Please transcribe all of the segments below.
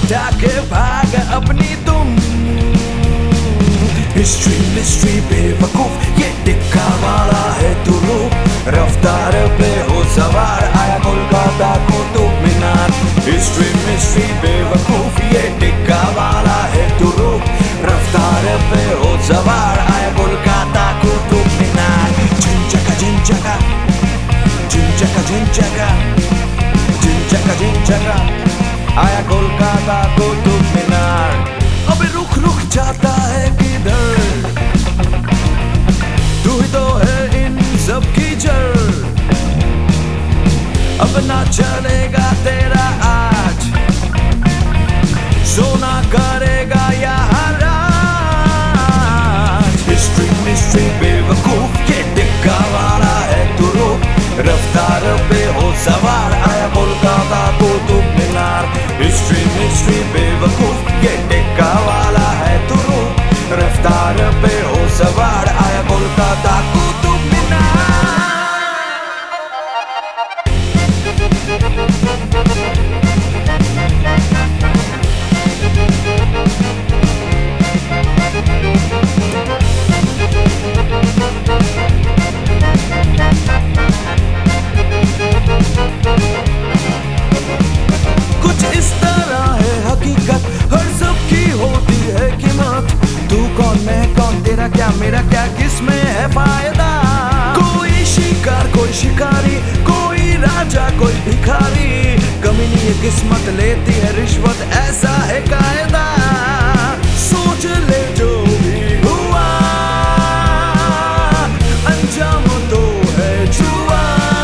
उठा के भाग अपनी तुम। हिस्ट्री मिस्ट्री बेवकूफ ये टिक्का वाला है तू रूप। रफ्तार पे हो सवार आया कोलकाता कुतुब मीनार। हिस्ट्री मिस्ट्री बेवकूफ ये टिक्का वाला है तू रूप। रफ्तार पे हो सवार आया कोलकाता कुतुब मीनार। झिंझका झिंझका झिंझका झिंझका झिंझका झिंझका आया कोलकाता कुतुब मीनार। अबे रुक रुक जाता है किधर, तू ही तो है इन सब की जड़। अब ना चलेगा तेरा आज, सोना करेगा यहाँ राज। हिस्ट्री मिस्ट्री बेवकूफ ये टिक्का वाला है तू रूप। रफ्तार पे हो सवार आया कोलकाता कुतुब मीनार। हिस्ट्री मिस्ट्री बेवकूफ ये टिक्का वाला है तू रूप। रफ्तार पे हो सवार आया कोलकाता कुतुब मीनार। कुछ इस तरह है हकीकत, हर सबकी होती है कीमत। तू कौन मैं कौन, तेरा क्या मेरा क्या, किसमें है फायदा। कोई शिकार कोई शिकारी, कोई राजा कोई भिखारी। कमी नहीं है किस्मत लेती है रिश्वत, ऐसा है कायदा। सोच ले जो भी हुआ अंजाम तो है जुआ।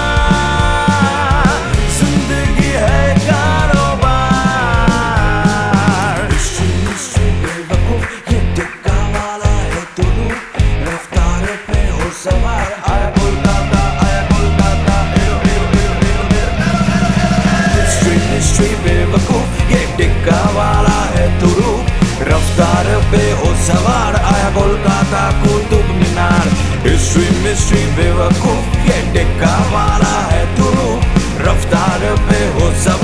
जिंदगी है कारोबार। हिस्ट्री मिस्ट्री बेवकूफ ये टिक्का वाला है तू रूप। रफ्तार पे हो सवार आया Kolkata arrow arrow arrow arrow. History mystery बेवकूफ ये टिक्का वाला है तू रूप। रफ्तार पे हो सवार आया कोलकाता कुतुब मीनार। हिस्ट्री मिस्ट्री बेवकूफ ये टिक्का वाला है तू रूप। रफ्तार पे हो सवार